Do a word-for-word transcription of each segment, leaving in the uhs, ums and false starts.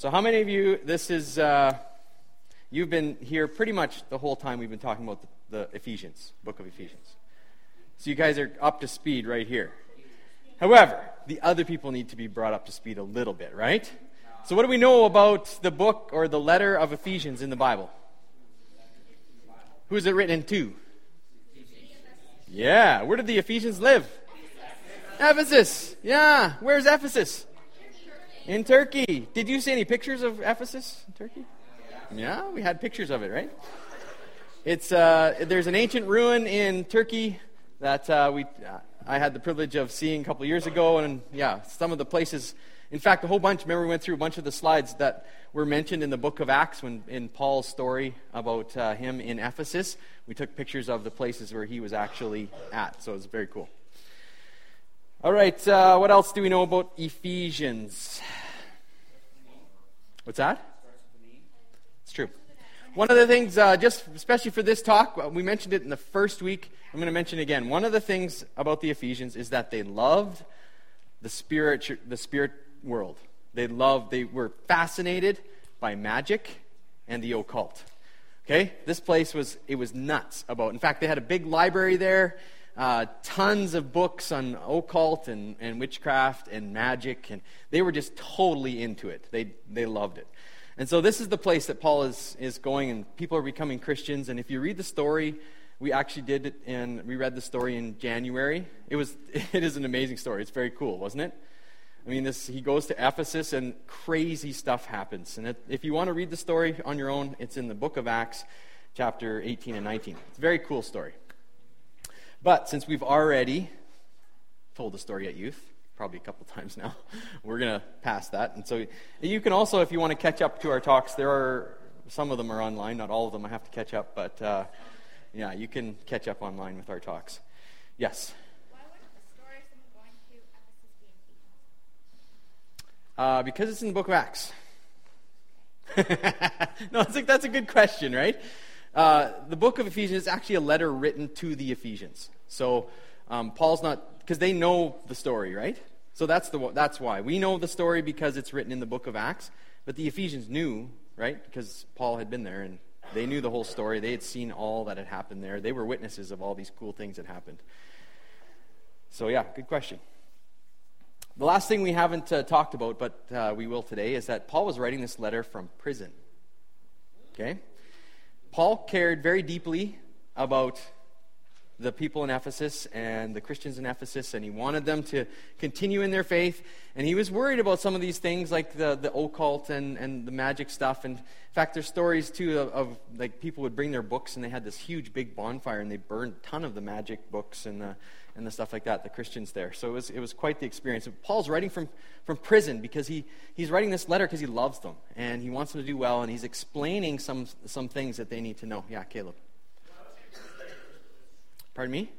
So how many of you, this is, uh, you've been here pretty much the whole time we've been talking about the, the Ephesians, book of Ephesians. So you guys are up to speed right here. However, the other people need to be brought up to speed a little bit, right? So what do we know about the book or the letter of Ephesians in the Bible? Who is it written to? Yeah. Where did the Ephesians live? Ephesus. Yeah. Where's Ephesus? In Turkey. Did you see any pictures of Ephesus in Turkey? Yeah, we had pictures of it, right? It's uh, there's an ancient ruin in Turkey that uh, we uh, I had the privilege of seeing a couple of years ago, and yeah, some of the places. In fact, a whole bunch. Remember, we went through a bunch of the slides that were mentioned in the book of Acts when in Paul's story about uh, him in Ephesus. We took pictures of the places where he was actually at, so it was very cool. All right, uh, what else do we know about Ephesians? What's that? It's true. One of the things, uh, just especially for this talk, we mentioned it in the first week. I'm going to mention it again. One of the things about the Ephesians is that they loved the spirit, the spirit world. They loved, they were fascinated by magic and the occult. Okay, this place was it was nuts about. In fact, they had a big library there. Uh, tons of books on occult and, and witchcraft and magic, and they were just totally into it. They they loved it. And so this is the place that Paul is, is going, and people are becoming Christians. And if you read the story, we actually did it, and we read the story in January. It was it is an amazing story. It's very cool, wasn't it? I mean, this he goes to Ephesus, and crazy stuff happens. And it, if you want to read the story on your own, it's in the book of Acts, chapter eighteen and nineteen. It's a very cool story. But since we've already told the story at youth, probably a couple times now, we're going to pass that. And so you can also, if you want to catch up to our talks, there are, some of them are online, not all of them. I have to catch up, but uh, yeah, you can catch up online with our talks. Yes? Why wouldn't the story of someone going to Ephesus be in Ephesians? Uh, because it's in the book of Acts. No, I think that's a good question, right? Uh, the book of Ephesians is actually a letter written to the Ephesians. So um, Paul's not, because they know the story, right? So that's the that's why. We know the story because it's written in the book of Acts, but the Ephesians knew, right? Because Paul had been there, and they knew the whole story. They had seen all that had happened there. They were witnesses of all these cool things that happened. So yeah, good question. The last thing we haven't uh, talked about, but uh, we will today, is that Paul was writing this letter from prison. Okay? Paul cared very deeply about the people in Ephesus and the Christians in Ephesus, and he wanted them to continue in their faith, and he was worried about some of these things like the, the occult and, and the magic stuff. And in fact, there's stories too of, of like people would bring their books, and they had this huge big bonfire, and they burned a ton of the magic books and the and the stuff like that, the Christians there. So it was it was quite the experience. And Paul's writing from, from prison because he, he's writing this letter because he loves them, and he wants them to do well, and he's explaining some some things that they need to know. Yeah, Caleb. Pardon me?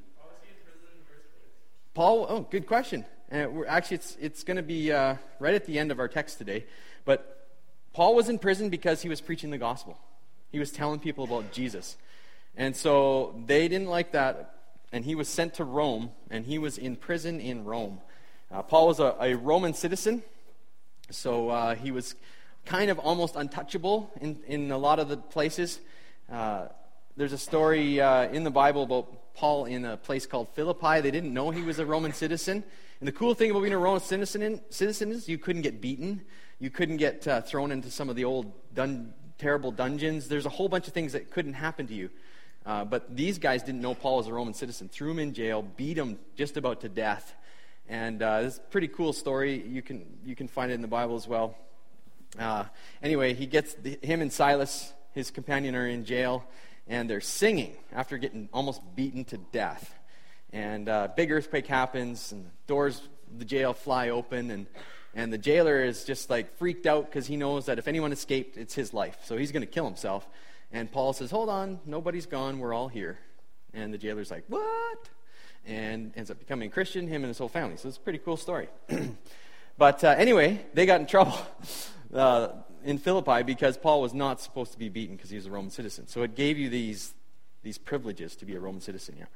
Paul, oh, good question. And we're, actually, it's it's going to be uh, right at the end of our text today. But Paul was in prison because he was preaching the gospel. He was telling people about Jesus. And so they didn't like that, and he was sent to Rome, and he was in prison in Rome. Uh, Paul was a, a Roman citizen, so uh, he was kind of almost untouchable in, in a lot of the places. Uh, there's a story uh, in the Bible about Paul in a place called Philippi. They didn't know he was a Roman citizen. And the cool thing about being a Roman citizen, citizen is you couldn't get beaten. You couldn't get uh, thrown into some of the old dun- terrible dungeons. There's a whole bunch of things that couldn't happen to you. Uh, but these guys didn't know Paul was a Roman citizen. Threw him in jail, beat him just about to death. And uh, this is a pretty cool story. You can you can find it in the Bible as well. Uh, anyway, he gets the, him and Silas, his companion, are in jail, and they're singing after getting almost beaten to death. And uh, big earthquake happens, and the doors of the jail fly open, and and the jailer is just like freaked out because he knows that if anyone escaped, it's his life. So he's going to kill himself. And Paul says, hold on, nobody's gone, we're all here. And the jailer's like, what? And ends up becoming a Christian, him and his whole family. So it's a pretty cool story. But uh, anyway, they got in trouble uh, in Philippi because Paul was not supposed to be beaten because he was a Roman citizen. So it gave you these these privileges to be a Roman citizen, yeah.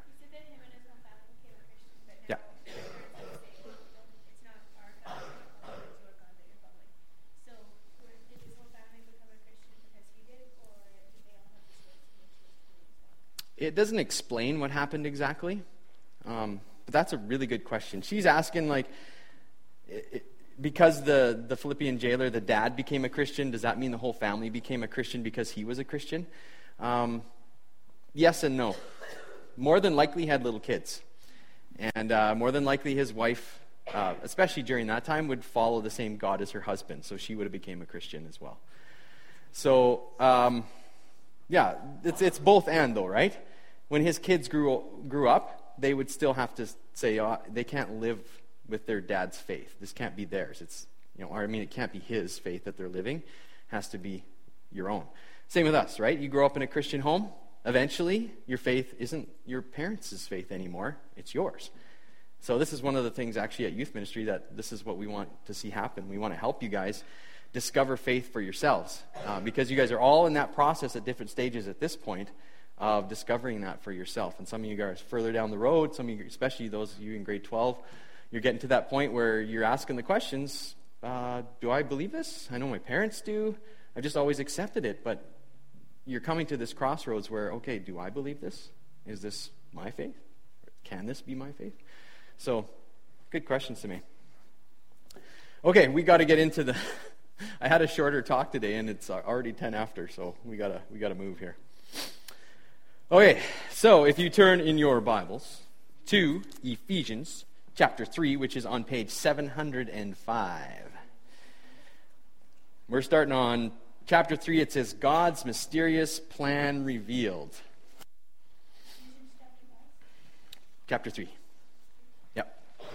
Yeah. it doesn't explain what happened exactly, um, but that's a really good question. She's asking, like, it, it, because the, the Philippian jailer, the dad, became a Christian, does that mean the whole family became a Christian because he was a Christian? Um, yes and no. More than likely he had little kids. And uh, more than likely his wife, uh, especially during that time, would follow the same God as her husband. So she would have became a Christian as well. So, um, yeah, it's it's both and though, right? When his kids grew grew up, they would still have to say, oh, they can't live with their dad's faith. This can't be theirs. It's, you know, or I mean, it can't be his faith that they're living. It has to be your own. Same with us, right? You grow up in a Christian home. Eventually, your faith isn't your parents' faith anymore. It's yours. So this is one of the things actually at youth ministry that this is what we want to see happen. We want to help you guys discover faith for yourselves uh, because you guys are all in that process at different stages at this point of discovering that for yourself. And some of you guys further down the road, some of you, especially those of you in grade twelve, you're getting to that point where you're asking the questions, uh, do I believe this? I know my parents do. I've just always accepted it, but you're coming to this crossroads where, okay, do I believe this? Is this my faith? Can this be my faith? So, good questions to me. Okay, we got to get into the... I had a shorter talk today, and it's already ten after, so we gotta we gotta move here. Okay, so if you turn in your Bibles to Ephesians chapter three, which is on page seven hundred five. We're starting on chapter three. It says, God's mysterious plan revealed. Chapter three. Yep.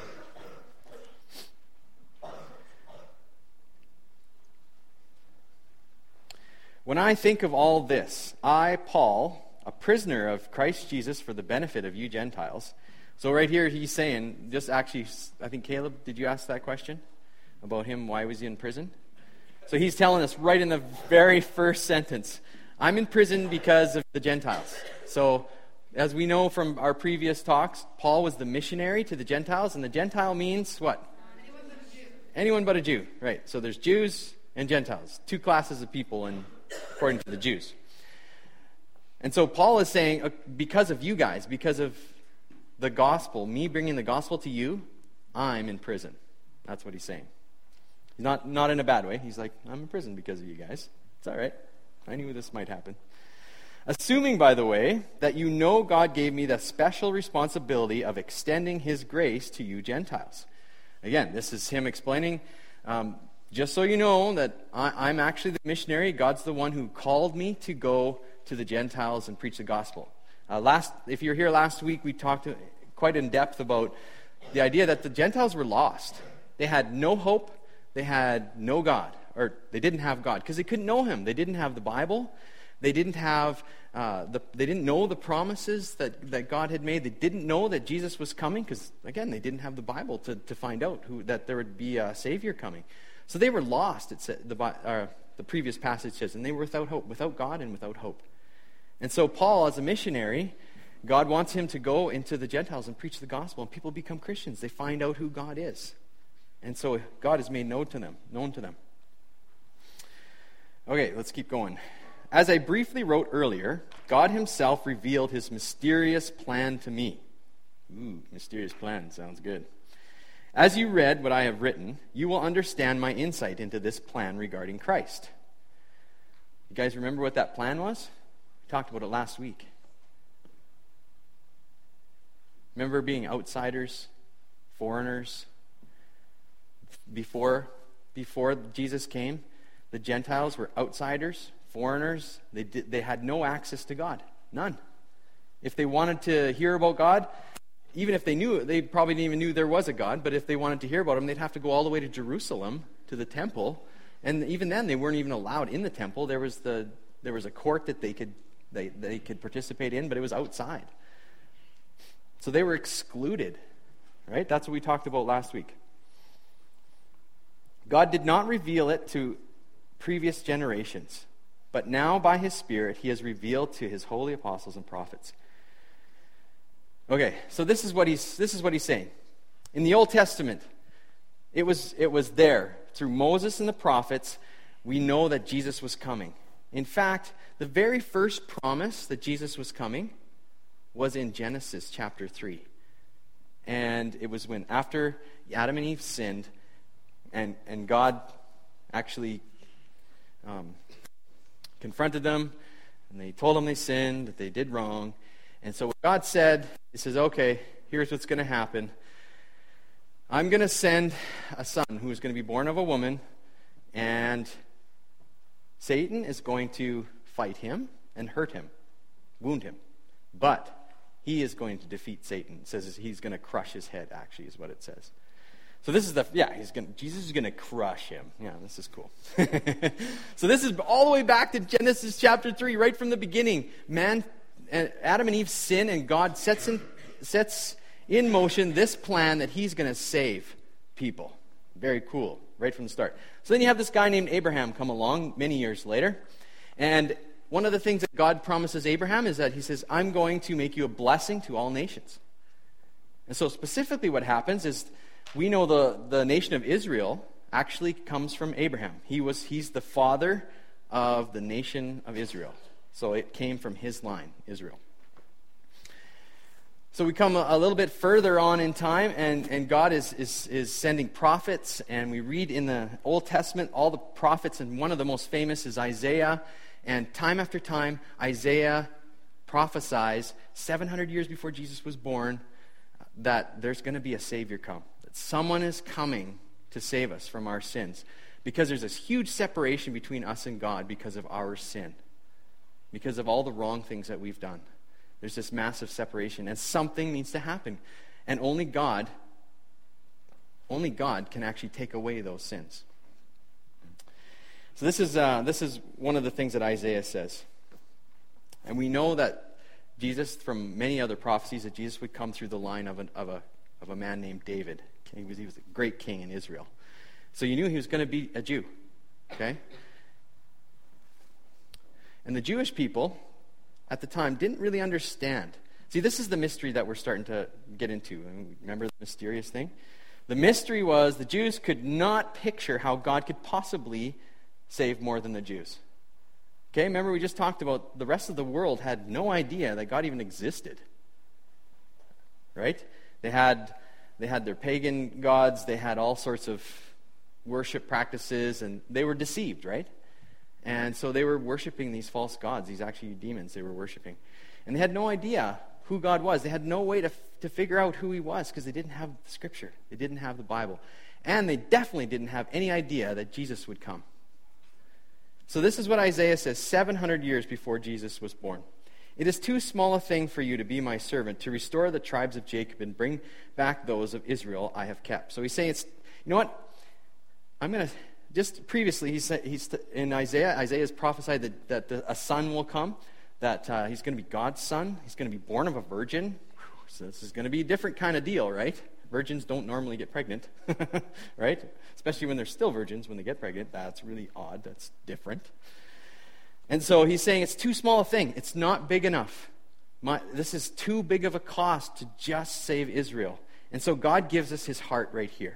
When I think of all this, I, Paul, a prisoner of Christ Jesus for the benefit of you Gentiles. So right here he's saying, just actually, I think Caleb, did you ask that question about him? Why was he in prison? So he's telling us right in the very first sentence, I'm in prison because of the Gentiles. So as we know from our previous talks, Paul was the missionary to the Gentiles, and the Gentile means what? Anyone but a Jew. Anyone but a Jew, right. So there's Jews and Gentiles, two classes of people in, according to the Jews. And so Paul is saying, uh, because of you guys, because of the gospel, me bringing the gospel to you, I'm in prison. That's what he's saying. He's not, not in a bad way. He's like, I'm in prison because of you guys. It's all right. I knew this might happen. Assuming, by the way, that you know God gave me the special responsibility of extending his grace to you Gentiles. Again, this is him explaining, um, just so you know that I, I'm actually the missionary. God's the one who called me to go to the Gentiles and preach the gospel. Uh, last, if you were here last week, we talked quite in depth about the idea that the Gentiles were lost. They had no hope. They had no God, or they didn't have God because they couldn't know him. They didn't have the Bible. They didn't have uh, the. They didn't know the promises that, that God had made. They didn't know that Jesus was coming because, again, they didn't have the Bible to, to find out who that there would be a Savior coming. So they were lost. It said the uh, the previous passage says, and they were without hope, without God and without hope. And so Paul, as a missionary, God wants him to go into the Gentiles and preach the gospel, and people become Christians. They find out who God is. And so God is made known to them, known to them. Okay, let's keep going. As I briefly wrote earlier, God himself revealed his mysterious plan to me. Ooh, mysterious plan, sounds good. As you read what I have written, you will understand my insight into this plan regarding Christ. You guys remember what that plan was? We talked about it last week. Remember being outsiders, foreigners? Before, before Jesus came, the Gentiles were outsiders, foreigners. They did, they had no access to God. None. If they wanted to hear about God, even if they knew, they probably didn't even knew there was a God, but if they wanted to hear about him, they'd have to go all the way to Jerusalem, to the temple. And even then, they weren't even allowed in the temple. There was the there was a court that they could they, they could participate in, but it was outside. So they were excluded, right? That's what we talked about last week. God did not reveal it to previous generations, but now by his Spirit he has revealed to his holy apostles and prophets. Okay, so this is what he's this is what he's saying. In the Old Testament, it was it was there through Moses and the prophets. We know that Jesus was coming. In fact, the very first promise that Jesus was coming was in Genesis chapter three. And it was when after Adam and Eve sinned, and, and God actually um, confronted them, and they told them they sinned, that they did wrong. And so what God said, he says, okay, here's what's going to happen. I'm going to send a son who is going to be born of a woman, and Satan is going to fight him and hurt him, wound him. But he is going to defeat Satan. It says he's going to crush his head, actually, is what it says. So this is the, yeah, he's going Jesus is going to crush him. Yeah, this is cool. So this is all the way back to Genesis chapter three, right from the beginning. Man, Adam and Eve sin, and God sets in, sets in motion this plan that he's going to save people. Very cool, right from the start. So then you have this guy named Abraham come along many years later. And one of the things that God promises Abraham is that he says, I'm going to make you a blessing to all nations. And so specifically what happens is, we know the, the nation of Israel actually comes from Abraham. He was he's the father of the nation of Israel. So it came from his line, Israel. So we come a, a little bit further on in time, and, and God is, is, is sending prophets, and we read in the Old Testament all the prophets, and one of the most famous is Isaiah. And time after time, Isaiah prophesies seven hundred years before Jesus was born that there's going to be a Savior come. Someone is coming to save us from our sins, because there's this huge separation between us and God because of our sin, because of all the wrong things that we've done. There's this massive separation, and something needs to happen, and only God only God can actually take away those sins. So this is uh, this is one of the things that Isaiah says, and we know that Jesus, from many other prophecies, that Jesus would come through the line of an, of a of a man named David. He was, he was a great king in Israel. So you knew he was going to be a Jew. Okay? And the Jewish people at the time didn't really understand. See, this is the mystery that we're starting to get into. Remember the mysterious thing? The mystery was the Jews could not picture how God could possibly save more than the Jews. Okay? Remember we just talked about the rest of the world had no idea that God even existed. Right? They had they had their pagan gods, they had all sorts of worship practices, and they were deceived, right? And so they were worshiping these false gods, these actually demons they were worshiping. And they had no idea who God was. They had no way to, to figure out who he was because they didn't have the Scripture. They didn't have the Bible. And they definitely didn't have any idea that Jesus would come. So this is what Isaiah says seven hundred years before Jesus was born. It is too small a thing for you to be my servant, to restore the tribes of Jacob and bring back those of Israel I have kept. So he's saying, it's, you know what? I'm going to, just previously, he said, he's in Isaiah, Isaiah has prophesied that, that the, a son will come, that uh, he's going to be God's son. He's going to be born of a virgin. So this is going to be a different kind of deal, right? Virgins don't normally get pregnant, right? Especially when they're still virgins, when they get pregnant. That's really odd. That's different. And so he's saying it's too small a thing. It's not big enough. My, this is too big of a cost to just save Israel. And so God gives us his heart right here.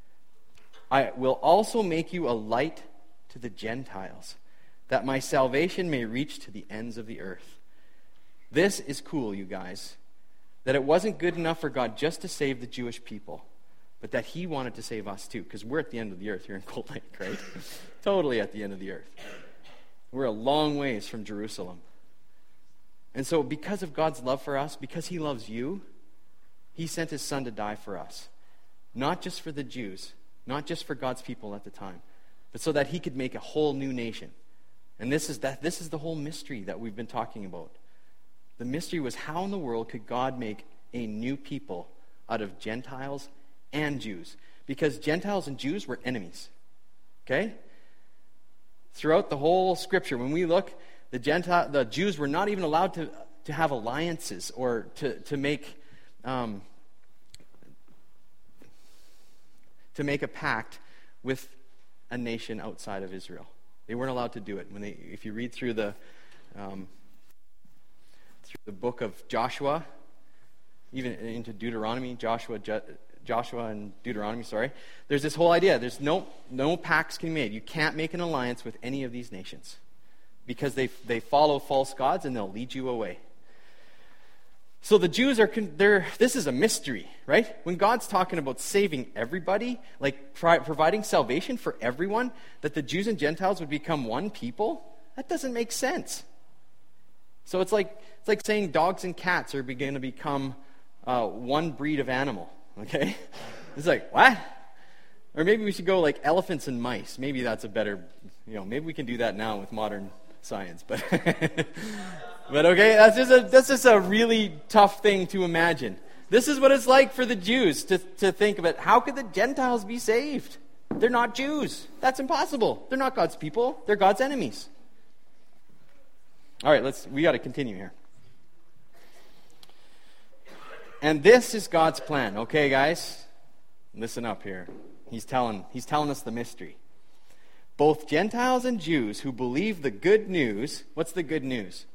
I will also make you a light to the Gentiles, that my salvation may reach to the ends of the earth. This is cool, you guys, that it wasn't good enough for God just to save the Jewish people, but that he wanted to save us too, because we're at the end of the earth here in Cold Lake, right? Totally at the end of the earth. We're a long ways from Jerusalem. And so because of God's love for us, because he loves you, he sent his son to die for us. Not just for the Jews, not just for God's people at the time, but so that he could make a whole new nation. And this is that this is the whole mystery that we've been talking about. The mystery was, how in the world could God make a new people out of Gentiles and Jews? Because Gentiles and Jews were enemies. Okay? Throughout the whole scripture, when we look, the Gentile, the Jews were not even allowed to, to have alliances or to, to make um, to make a pact with a nation outside of Israel. They weren't allowed to do it. When they, if you read through the um, through the book of Joshua, even into Deuteronomy, Joshua, Je- Joshua and Deuteronomy, sorry, there's this whole idea. There's no no pacts can be made. You can't make an alliance with any of these nations because they they follow false gods and they'll lead you away. So the Jews are, they're, this is a mystery, right? When God's talking about saving everybody, like pro- providing salvation for everyone, that the Jews and Gentiles would become one people, that doesn't make sense. So it's like it's like saying dogs and cats are going to become uh, one breed of animal, okay? It's like, what? Or maybe we should go like elephants and mice. Maybe that's a better, you know, maybe we can do that now with modern science, but... But okay, that's just, a, that's just a really tough thing to imagine. This is what it's like for the Jews to, to think about. How could the Gentiles be saved? They're not Jews. That's impossible. They're not God's people. They're God's enemies. All right, let's. We got to continue here. And this is God's plan. Okay, guys, listen up here. He's telling. He's telling us the mystery. Both Gentiles and Jews who believe the good news. What's the good news?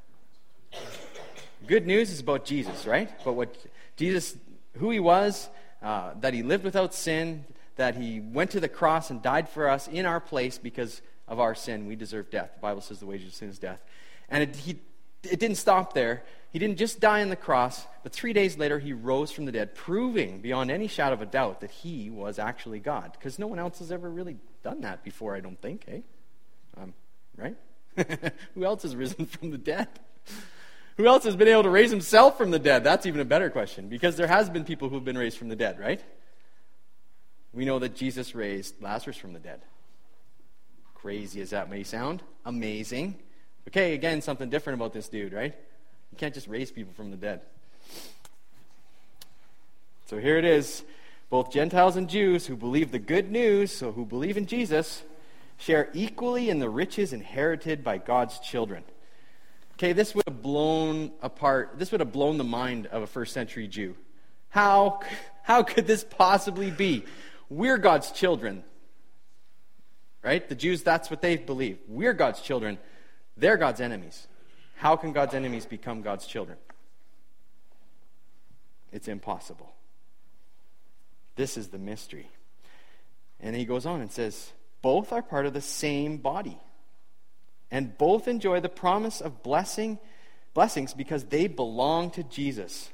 Good news is about Jesus, right? But what Jesus, who he was, uh, that he lived without sin, that he went to the cross and died for us in our place because of our sin. We deserve death. The Bible says the wages of sin is death. And it, he, it didn't stop there. He didn't just die on the cross, but three days later he rose from the dead, proving beyond any shadow of a doubt that he was actually God. Because no one else has ever really done that before, I don't think, eh? Um, right? Who else has risen from the dead? Who else has been able to raise himself from the dead? That's even a better question, because there has been people who have been raised from the dead, right? We know that Jesus raised Lazarus from the dead. Crazy as that may sound, amazing. Okay, again, something different about this dude, right? You can't just raise people from the dead. So here it is. Both Gentiles and Jews who believe the good news, so who believe in Jesus, share equally in the riches inherited by God's children. Okay, this would have blown apart, this would have blown the mind of a first century Jew. How, how could this possibly be? We're God's children. Right? The Jews, that's what they believe. We're God's children. They're God's enemies. How can God's enemies become God's children? It's impossible. This is the mystery. And he goes on and says, both are part of the same body. And both enjoy the promise of blessing, blessings because they belong to Jesus.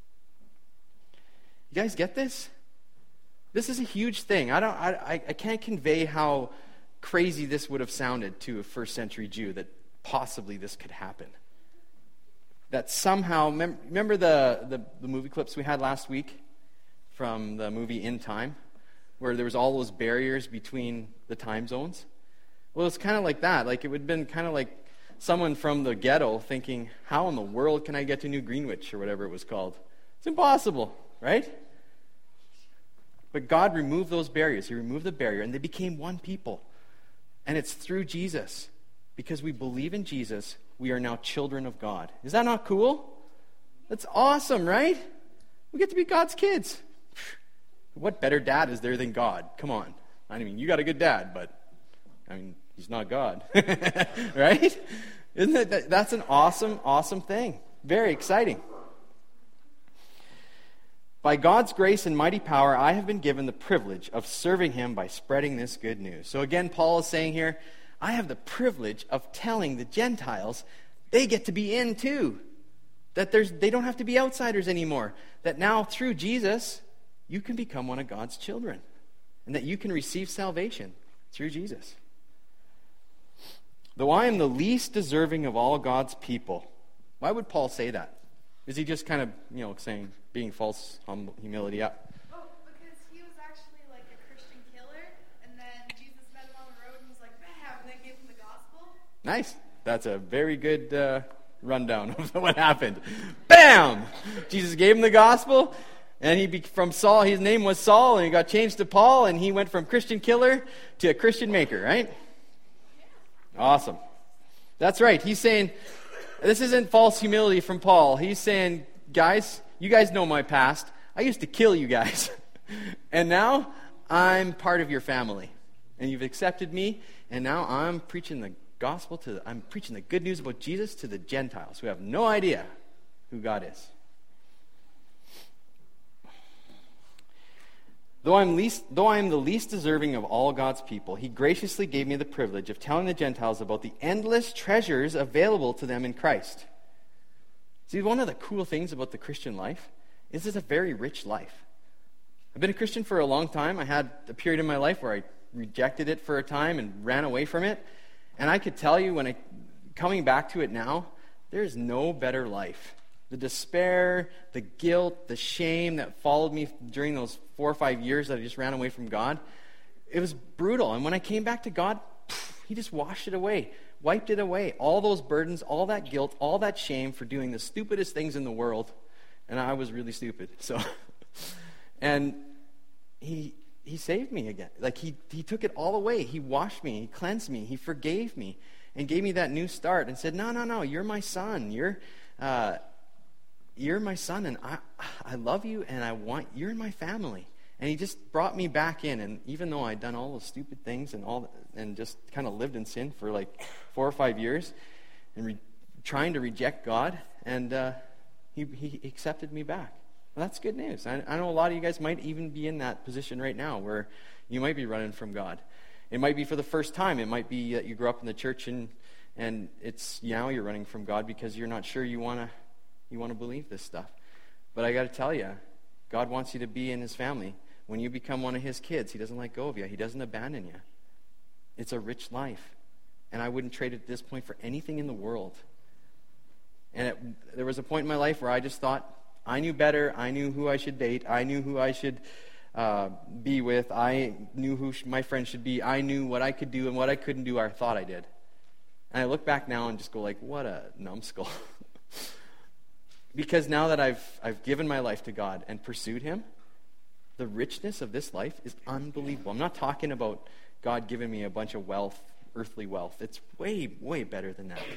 You guys get this? This is a huge thing. I don't. I, I can't convey how crazy this would have sounded to a first century Jew that possibly this could happen. That somehow, remember the, the, the movie clips we had last week from the movie In Time, where there was all those barriers between the time zones? Well, it's kind of like that. Like, it would have been kind of like someone from the ghetto thinking, how in the world can I get to New Greenwich, or whatever it was called? It's impossible, right? But God removed those barriers. He removed the barrier, and they became one people. And it's through Jesus. Because we believe in Jesus, we are now children of God. Is that not cool? That's awesome, right? We get to be God's kids. What better dad is there than God? Come on. I mean, you got a good dad, but I mean, he's not God. Right? Isn't it? That, that's an awesome, awesome thing. Very exciting. By God's grace and mighty power, I have been given the privilege of serving him by spreading this good news. So again, Paul is saying here, I have the privilege of telling the Gentiles they get to be in too. That there's they don't have to be outsiders anymore. That now through Jesus, you can become one of God's children. And that you can receive salvation through Jesus. Though I am the least deserving of all God's people. Why would Paul say that? Is he just kind of, you know, saying, being false hum- humility? Yeah. Oh, because he was actually like a Christian killer, and then Jesus met him on the road and was like, bam, and then gave him the gospel. Nice. That's a very good uh, rundown of what happened. Bam! Jesus gave him the gospel, and he be- from Saul, his name was Saul, and he got changed to Paul, and he went from Christian killer to a Christian maker, right? Awesome. That's right. He's saying, this isn't false humility from Paul. He's saying, guys, you guys know my past. I used to kill you guys. And now I'm part of your family. And you've accepted me, and now I'm preaching the gospel to the, I'm preaching the good news about Jesus to the Gentiles who have no idea who God is. Though I'm least, though I am the least deserving of all God's people, he graciously gave me the privilege of telling the Gentiles about the endless treasures available to them in Christ. See, one of the cool things about the Christian life is it's a very rich life. I've been a Christian for a long time. I had a period in my life where I rejected it for a time and ran away from it. And I could tell you, when I, coming back to it now, there's no better life. The despair, the guilt, the shame that followed me during those four or five years that I just ran away from God, it was brutal. And when I came back to God, he just washed it away, wiped it away. All those burdens, all that guilt, all that shame for doing the stupidest things in the world. And I was really stupid. So, and he he saved me again. Like he he took it all away. He washed me. He cleansed me. He forgave me and gave me that new start and said, no, no, no, you're my son. You're uh, you're my son, and I I love you, and I want, you're in my family. And he just brought me back in. And even though I'd done all those stupid things and all and just kind of lived in sin for like four or five years and re- trying to reject God, and uh, he, he accepted me back. Well, that's good news. I, I know a lot of you guys might even be in that position right now where you might be running from God. It might be for the first time. It might be that you grew up in the church and and it's now you're running from God because you're not sure you want to you want to believe this stuff. But I got to tell you, God wants you to be in his family. When you become one of his kids, he doesn't let go of you. He doesn't abandon you. It's a rich life. And I wouldn't trade it at this point for anything in the world. And it, there was a point in my life where I just thought, I knew better. I knew who I should date. I knew who I should uh, be with. I knew who sh- my friends should be. I knew what I could do and what I couldn't do, I thought I did. And I look back now and just go like, what a numbskull. Because now that I've I've given my life to God and pursued him, the richness of this life is unbelievable. I'm not talking about God giving me a bunch of wealth, earthly wealth. It's way, way better than that.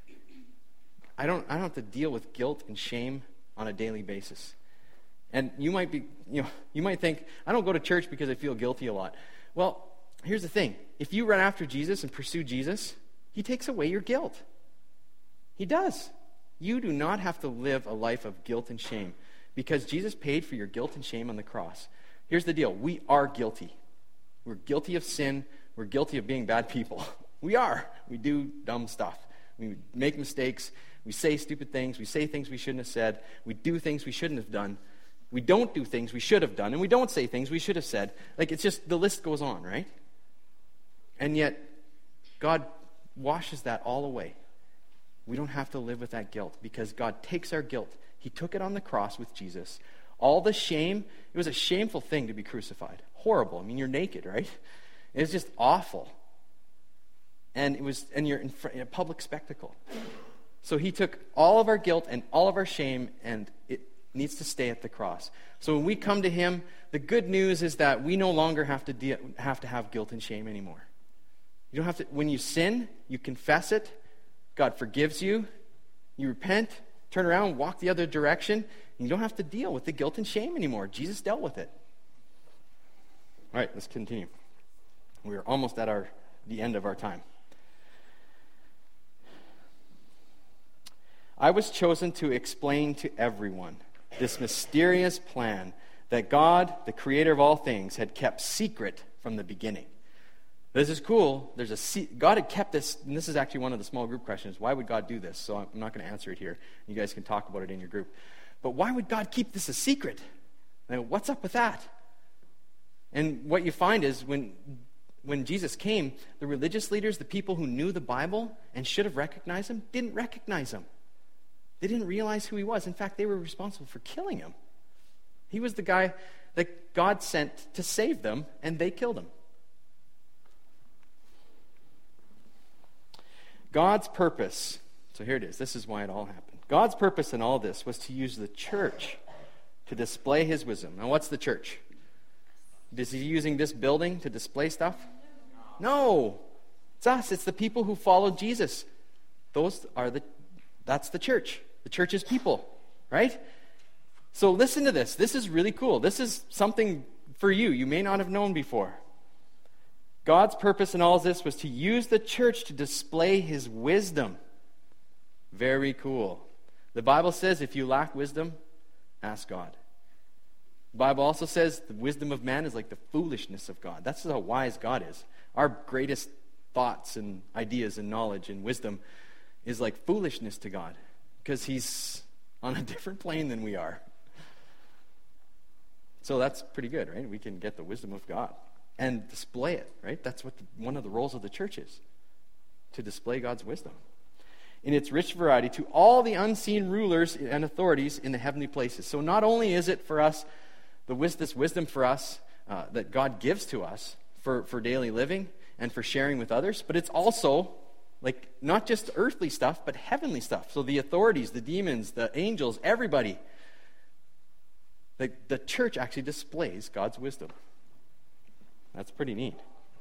I don't I don't have to deal with guilt and shame on a daily basis. And you might be, you know, you might think, I don't go to church because I feel guilty a lot. Well, here's the thing. If you run after Jesus and pursue Jesus, he takes away your guilt. He does. You do not have to live a life of guilt and shame because Jesus paid for your guilt and shame on the cross. Here's the deal. We are guilty. We're guilty of sin. We're guilty of being bad people. We are. We do dumb stuff. We make mistakes. We say stupid things. We say things we shouldn't have said. We do things we shouldn't have done. We don't do things we should have done. And we don't say things we should have said. Like, it's just, the list goes on, right? And yet, God washes that all away. We don't have to live with that guilt because God takes our guilt. He took it on the cross with Jesus. All the shame, it was a shameful thing to be crucified. Horrible. I mean, you're naked, right? It was just awful. And it was, and you're in, front, in a public spectacle. So he took all of our guilt and all of our shame, and it needs to stay at the cross. So when we come to him, the good news is that we no longer have to de- have to have guilt and shame anymore. You don't have to. When you sin, you confess it. God forgives you. You repent, turn around, walk the other direction, and you don't have to deal with the guilt and shame anymore. Jesus dealt with it. All right, let's continue. We are almost at our the end of our time. I was chosen to explain to everyone this mysterious plan that God, the creator of all things, had kept secret from the beginning. This is cool. There's a God had kept this, and this is actually one of the small group questions. Why would God do this? So I'm not going to answer it here. You guys can talk about it in your group. But why would God keep this a secret? Now, what's up with that? And what you find is when when Jesus came, the religious leaders, the people who knew the Bible and should have recognized him, didn't recognize him. They didn't realize who he was. In fact, they were responsible for killing him. He was the guy that God sent to save them, and they killed him. God's purpose, so here it is, this is why it all happened. God's purpose in all this was to use the church to display his wisdom. Now, what's the church? Is he using this building to display stuff? No. It's us. It's the people who followed Jesus. Those are the, that's the church. The church is people, right? So listen to this. This is really cool. This is something for you you may not have known before. God's purpose in all of this was to use the church to display his wisdom. Very cool. The Bible says if you lack wisdom, ask God. The Bible also says the wisdom of man is like the foolishness of God. That's how wise God is. Our greatest thoughts and ideas and knowledge and wisdom is like foolishness to God because he's on a different plane than we are. So that's pretty good, right? We can get the wisdom of God and display it, right? That's what the, one of the roles of the church is, to display God's wisdom in its rich variety to all the unseen rulers and authorities in the heavenly places. So not only is it for us, the wis- this wisdom for us uh, that God gives to us for, for daily living and for sharing with others, but it's also like not just earthly stuff, but heavenly stuff. So the authorities, the demons, the angels, everybody. The, the church actually displays God's wisdom. That's pretty neat.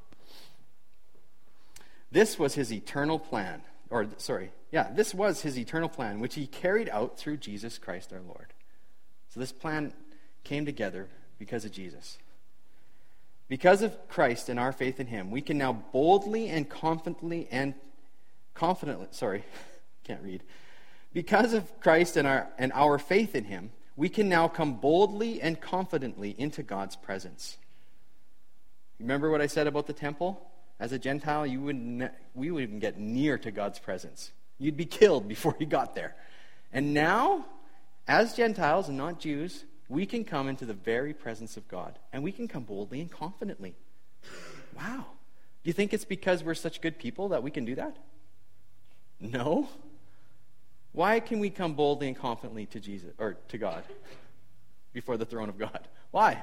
This was his eternal plan. Or, sorry, yeah, this was his eternal plan, which he carried out through Jesus Christ our Lord. So this plan came together because of Jesus. Because of Christ and our faith in him, we can now boldly and confidently and confidently, sorry, can't read. Because of Christ and our and our faith in him, we can now come boldly and confidently into God's presence. Remember what I said about the temple? As a Gentile, you wouldn't, we wouldn't even get near to God's presence. You'd be killed before you got there. And now, as Gentiles and not Jews, we can come into the very presence of God. And we can come boldly and confidently. Wow. Do you think it's because we're such good people that we can do that? No. Why can we come boldly and confidently to Jesus, or to God, before the throne of God? Why?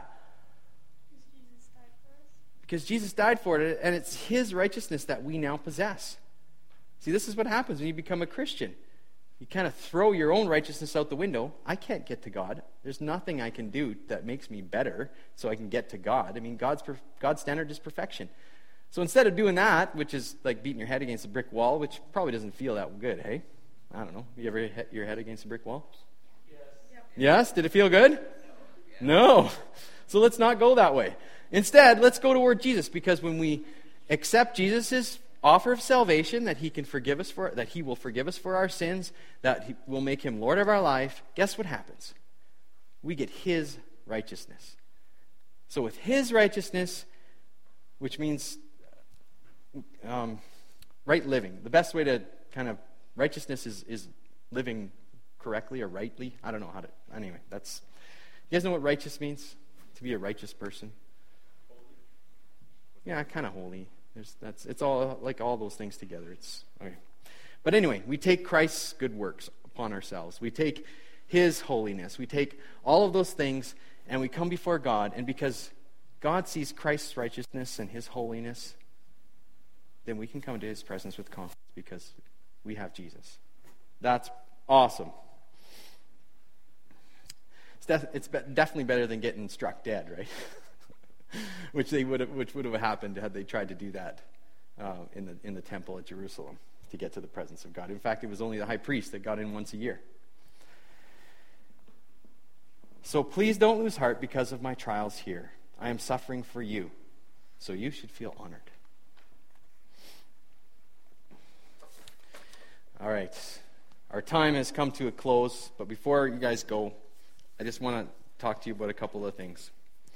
Because Jesus died for it, and it's his righteousness that we now possess. See, this is what happens when you become a Christian. You kind of throw your own righteousness out the window. I can't get to God. There's nothing I can do that makes me better so I can get to God. I mean, God's God's standard is perfection. So instead of doing that, which is like beating your head against a brick wall, which probably doesn't feel that good, hey? I don't know. You ever hit your head against a brick wall? Yes. Yes? Did it feel good? No. So let's not go that way. Instead, let's go toward Jesus, because when we accept Jesus' offer of salvation, that he can forgive us for, that he will forgive us for our sins, that he will make him Lord of our life, guess what happens? We get his righteousness. So with his righteousness, which means um, right living, the best way to kind of, righteousness is, is living correctly or rightly. I don't know how to, anyway, that's, you guys know what righteous means? To be a righteous person? Yeah, kind of holy. There's, that's it's all like all those things together. It's okay. But anyway, we take Christ's good works upon ourselves. We take his holiness. We take all of those things and we come before God. And because God sees Christ's righteousness and his holiness, then we can come to his presence with confidence because we have Jesus. That's awesome. It's, def- it's be- definitely better than getting struck dead, right? which they would have, which would have happened had they tried to do that uh, in the in the temple at Jerusalem to get to the presence of God. In fact, it was only the high priest that got in once a year. So please don't lose heart because of my trials here. I am suffering for you, so you should feel honored. All right, our time has come to a close, but before you guys go, I just want to talk to you about a couple of things.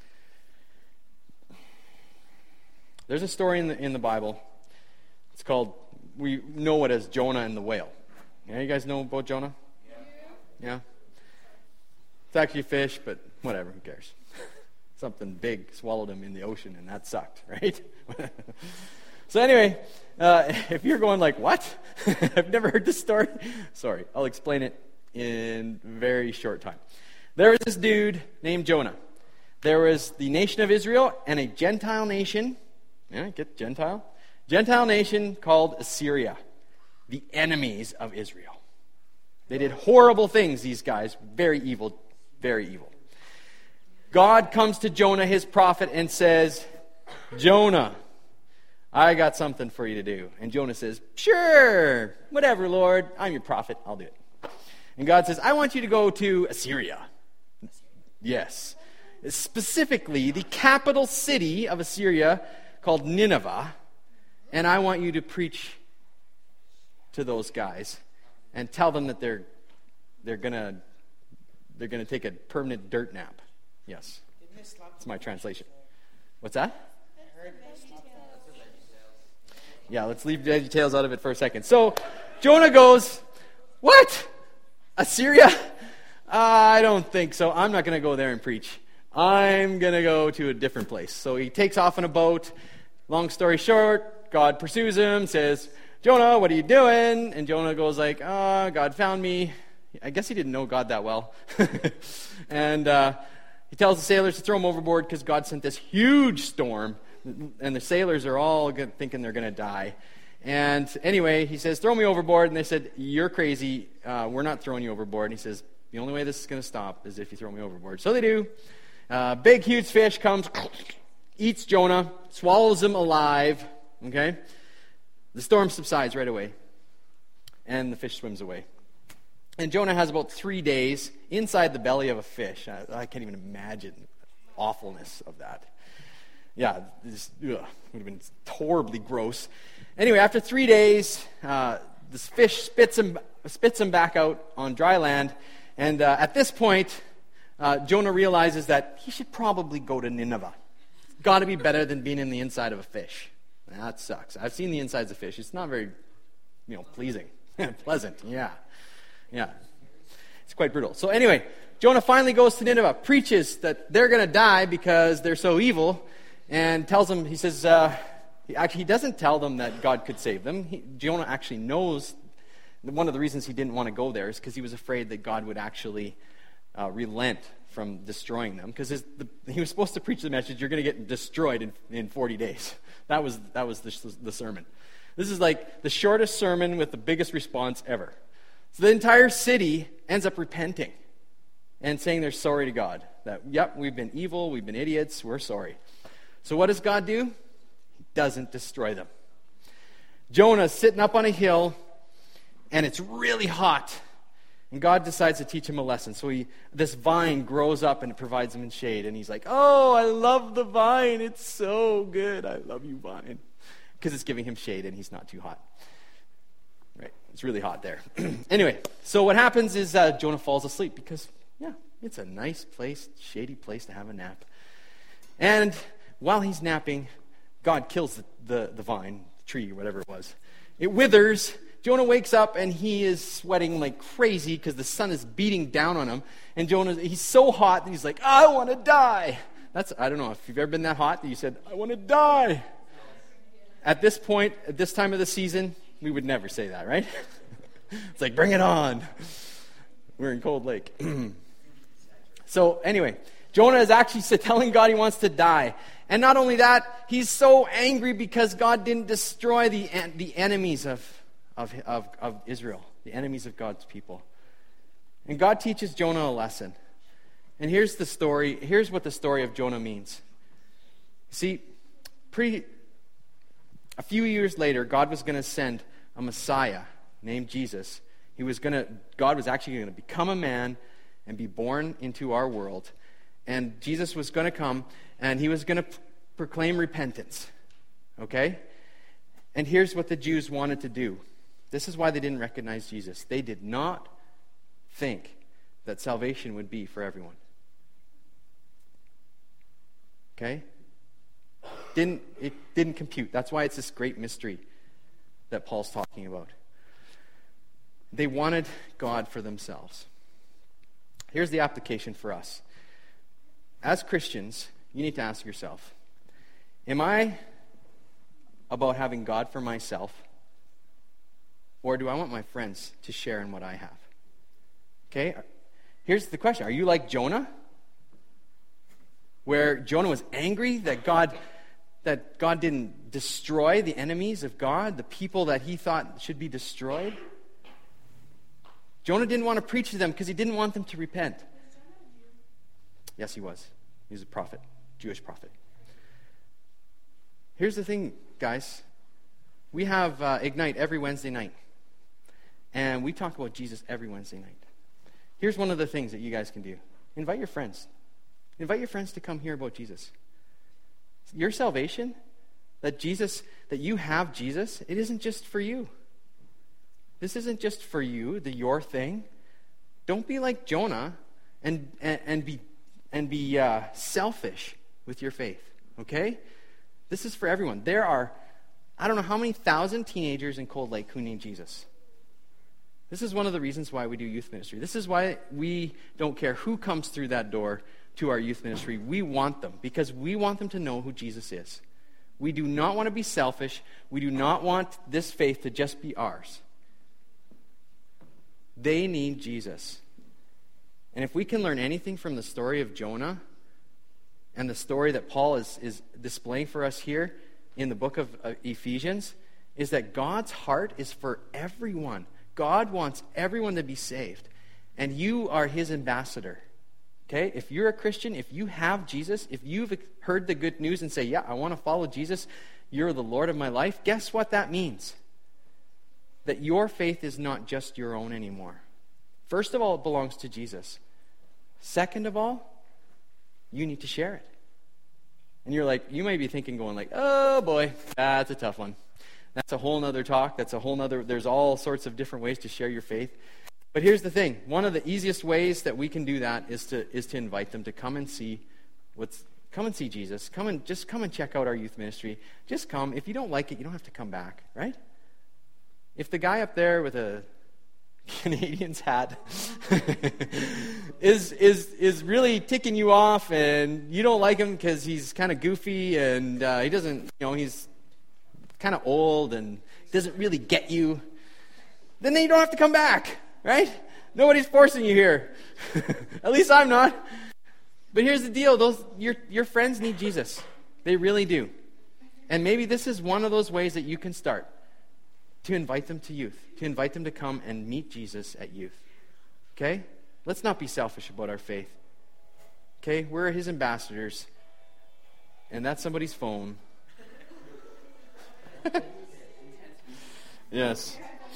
There's a story in the in the Bible. It's called, we know it as Jonah and the whale. Yeah, you guys know about Jonah? Yeah. Yeah? It's actually a fish, but whatever, who cares? Something big swallowed him in the ocean, and that sucked, right? So anyway, uh, if you're going like, what? I've never heard this story. Sorry, I'll explain it in very short time. There was this dude named Jonah. There was the nation of Israel and a Gentile nation. Yeah, get Gentile? Gentile nation called Assyria. The enemies of Israel. They did horrible things, these guys. Very evil, very evil. God comes to Jonah, his prophet, and says, Jonah, I got something for you to do. And Jonah says, sure, whatever, Lord. I'm your prophet. I'll do it. And God says, I want you to go to Assyria. Yes. Specifically, the capital city of Assyria called Nineveh. And I want you to preach to those guys and tell them that they're they're gonna they're gonna take a permanent dirt nap. Yes. That's my translation. What's that? Yeah, let's leave VeggieTales out of it for a second. So, Jonah goes, what? Assyria? I don't think so. I'm not going to go there and preach. I'm going to go to a different place. So he takes off on a boat. Long story short, God pursues him, says, Jonah, what are you doing? And Jonah goes like, oh, God found me. I guess he didn't know God that well. and uh, he tells the sailors to throw him overboard because God sent this huge storm. And the sailors are all thinking they're going to die. And anyway, he says, throw me overboard. And they said, you're crazy. Uh, we're not throwing you overboard. And he says, the only way this is going to stop is if you throw me overboard. So they do. Uh, big, huge fish comes, eats Jonah, swallows him alive. Okay? The storm subsides right away. And the fish swims away. And Jonah has about three days inside the belly of a fish. I, I can't even imagine the awfulness of that. Yeah, this ugh, would have been horribly gross. Anyway, after three days, uh, this fish spits him, spits him back out on dry land. And uh, at this point, uh, Jonah realizes that he should probably go to Nineveh. It's got to be better than being in the inside of a fish. That sucks. I've seen the insides of fish. It's not very, you know, pleasing. Pleasant, yeah. Yeah. It's quite brutal. So anyway, Jonah finally goes to Nineveh, preaches that they're going to die because they're so evil, and tells them, he says, uh, he actually he doesn't tell them that God could save them. He, Jonah actually knows, one of the reasons he didn't want to go there is because he was afraid that God would actually uh, relent from destroying them, because the, he was supposed to preach the message, you're going to get destroyed in, in forty days. That was, that was the, the sermon. This is like the shortest sermon with the biggest response ever. So the entire city ends up repenting and saying they're sorry to God. That, yep, we've been evil, we've been idiots, we're sorry. So what does God do? He doesn't destroy them. Jonah's sitting up on a hill, and it's really hot. And God decides to teach him a lesson. So he, this vine grows up and it provides him in shade. And he's like, oh, I love the vine. It's so good. I love you, vine. Because it's giving him shade and he's not too hot. Right? It's really hot there. Anyway, so what happens is uh, Jonah falls asleep because, yeah, it's a nice place, shady place to have a nap. And while he's napping, God kills the, the, the vine, the tree, whatever it was. It withers. Jonah wakes up and he is sweating like crazy because the sun is beating down on him. And Jonah, he's so hot that he's like, I want to die. That's, I don't know if you've ever been that hot that you said, I want to die. At this point, at this time of the season, we would never say that, right? It's like, bring it on. We're in Cold Lake. So anyway, Jonah is actually telling God he wants to die. And not only that, he's so angry because God didn't destroy the the enemies of, of, of, of Israel, the enemies of God's people. And God teaches Jonah a lesson. And here's the story. Here's what the story of Jonah means. See, pretty, a few years later, God was going to send a Messiah named Jesus. He was going to, God was actually going to become a man and be born into our world. And Jesus was going to come, and he was going to p- proclaim repentance. Okay? And here's what the Jews wanted to do. This is why they didn't recognize Jesus. They did not think that salvation would be for everyone. Okay? Didn't it didn't compute. That's why it's this great mystery that Paul's talking about. They wanted God for themselves. Here's the application for us. As Christians, you need to ask yourself, am I about having God for myself, or do I want my friends to share in what I have? Okay? Here's the question. Are you like Jonah? Where Jonah was angry that God that God didn't destroy the enemies of God, the people that he thought should be destroyed? Jonah didn't want to preach to them because he didn't want them to repent. Yes, he was. He was a prophet, Jewish prophet. Here's the thing, guys. We have uh, Ignite every Wednesday night. And we talk about Jesus every Wednesday night. Here's one of the things that you guys can do. Invite your friends. Invite your friends to come hear about Jesus. Your salvation, that Jesus, that you have Jesus, it isn't just for you. This isn't just for you, the your thing. Don't be like Jonah and and, and be and be uh, selfish with your faith. Okay? This is for everyone. There are, I don't know how many thousand teenagers in Cold Lake who need Jesus. This is one of the reasons why we do youth ministry. This is why we don't care who comes through that door to our youth ministry. We want them because we want them to know who Jesus is. We do not want to be selfish. We do not want this faith to just be ours. They need Jesus. And if we can learn anything from the story of Jonah and the story that Paul is, is displaying for us here in the book of uh, Ephesians, is that God's heart is for everyone. God wants everyone to be saved. And you are his ambassador. Okay? If you're a Christian, if you have Jesus, if you've heard the good news and say, yeah, I want to follow Jesus, you're the Lord of my life, guess what that means? That your faith is not just your own anymore. First of all, it belongs to Jesus. Second of all, you need to share it. And you're like, you might be thinking, going like, oh boy, that's a tough one. That's a whole nother talk. That's a whole nother, there's all sorts of different ways to share your faith. But here's the thing. One of the easiest ways that we can do that is to is to invite them to come and see what's, come and see Jesus. Come and, just come and check out our youth ministry. Just come. If you don't like it, you don't have to come back, right? If the guy up there with a Canadian's hat is is is really ticking you off and you don't like him because he's kind of goofy and uh, he doesn't, you know, he's kind of old and doesn't really get you, then you don't have to come back, right? Nobody's forcing you here. At least I'm not. But here's the deal. Those your your friends need Jesus. They really do. And maybe this is one of those ways that you can start to invite them to youth, to invite them to come and meet Jesus at youth. Okay? Let's not be selfish about our faith. Okay? We're his ambassadors. And that's somebody's phone. Yes.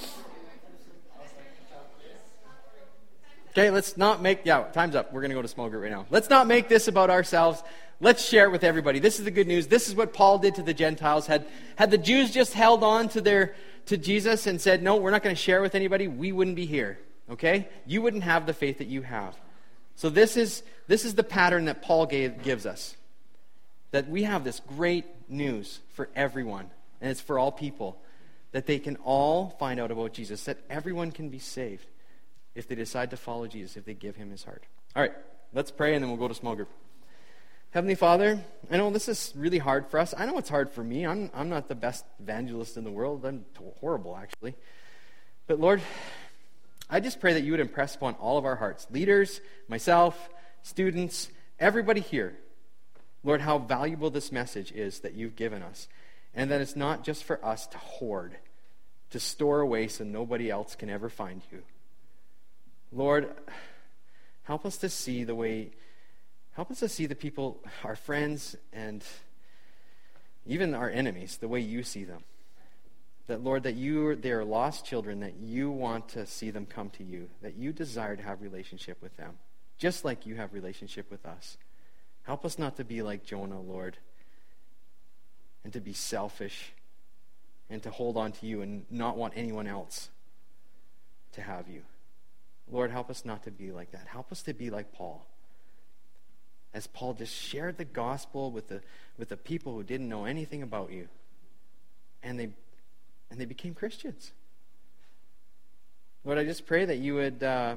Okay, let's not make, yeah, time's up. We're going to go to small group right now. Let's not make this about ourselves. Let's share it with everybody. This is the good news. This is what Paul did to the Gentiles. Had had the Jews just held on to their to Jesus and said, no, we're not going to share with anybody, we wouldn't be here. Okay? You wouldn't have the faith that you have. So this is this is the pattern that Paul gave, gives us. That we have this great news for everyone. And it's for all people. That they can all find out about Jesus. That everyone can be saved if they decide to follow Jesus, if they give him his heart. All right, let's pray and then we'll go to small group. Heavenly Father, I know this is really hard for us. I know it's hard for me. I'm I'm not the best evangelist in the world. I'm horrible, actually. But Lord, I just pray that you would impress upon all of our hearts, leaders, myself, students, everybody here, Lord, how valuable this message is that you've given us. And that it's not just for us to hoard, to store away so nobody else can ever find you. Lord, help us to see the way, help us to see the people, our friends, and even our enemies, the way you see them. That, Lord, that you, they are lost children, that you want to see them come to you, that you desire to have relationship with them, just like you have relationship with us. Help us not to be like Jonah, Lord, and to be selfish, and to hold on to you and not want anyone else to have you. Lord, help us not to be like that. Help us to be like Paul. As Paul just shared the gospel with the with the people who didn't know anything about you. And they and they became Christians. Lord, I just pray that you would uh,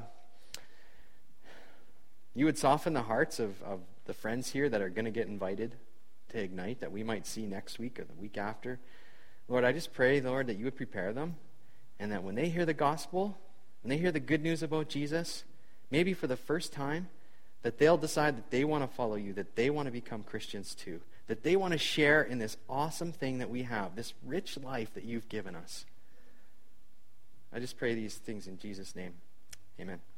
you would soften the hearts of, of the friends here that are going to get invited to Ignite, that we might see next week or the week after. Lord, I just pray, Lord, that you would prepare them, and that when they hear the gospel, when they hear the good news about Jesus, maybe for the first time, that they'll decide that they want to follow you, that they want to become Christians too, that they want to share in this awesome thing that we have, this rich life that you've given us. I just pray these things in Jesus' name. Amen.